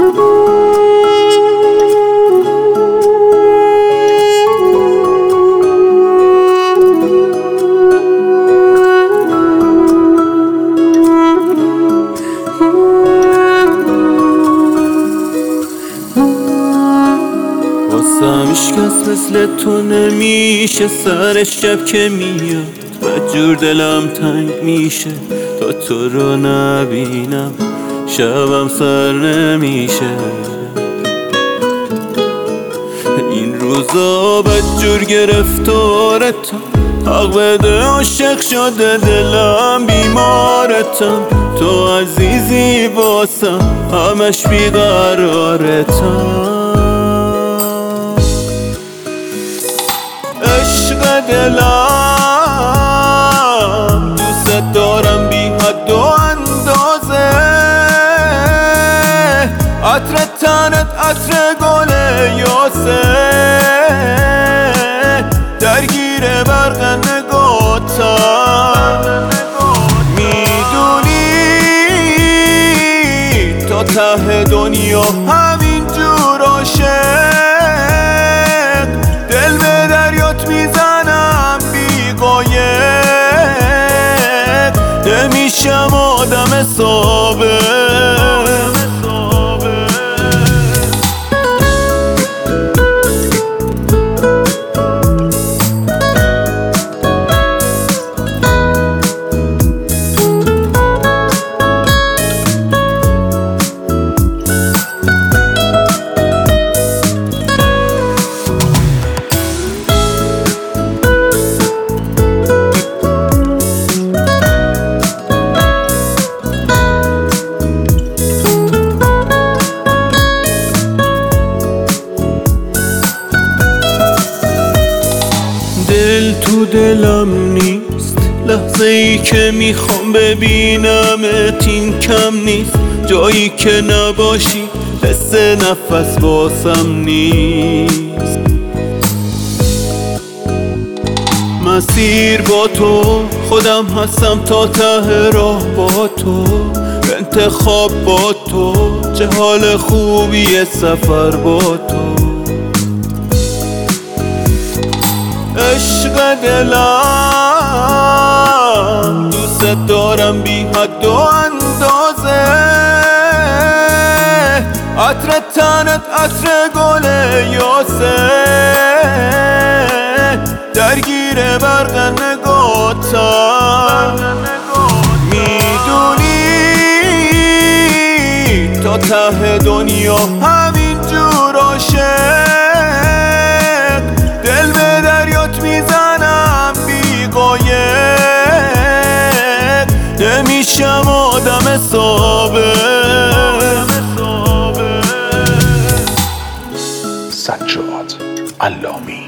هیچ کس مثل تو نمیشه، سر شب که میاد و جور دلم تنگ میشه، تا تو رو نبینم شبم سر نمیشه. این روزا بدجور گرفتارتم، حق بده عاشق شده دلم بیمارتم، تو عزیزی واسم همش بیقرارتم. عشق دلم دوست دارم بی حد و اندازه، عطر تنت عطر گل یاسه، درگیر برق نگاتم. میدونی تا ته دنیا همین جور عاشق، دل به دریات میزنم بی قایق، نمیشم آدم ثابت. دل تو دلم نیست، لحظه ای که میخوام ببینمت این کم نیست، جایی که نباشی حس نفس واسم نیست. مسیر با تو خودم هستم تا ته راه با تو، انتخاب با تو چه حال خوبیه سفر با تو. عشق دلم دوست دارم بی حد و اندازه، عطر تنت عطر گل یاسه، درگیر برق نگاتم. میدونی تا ته دنیا همین جور عاشق، دل به دریات میزنم بی قایق، نمیشم آدم ثابت. سجاد علامی.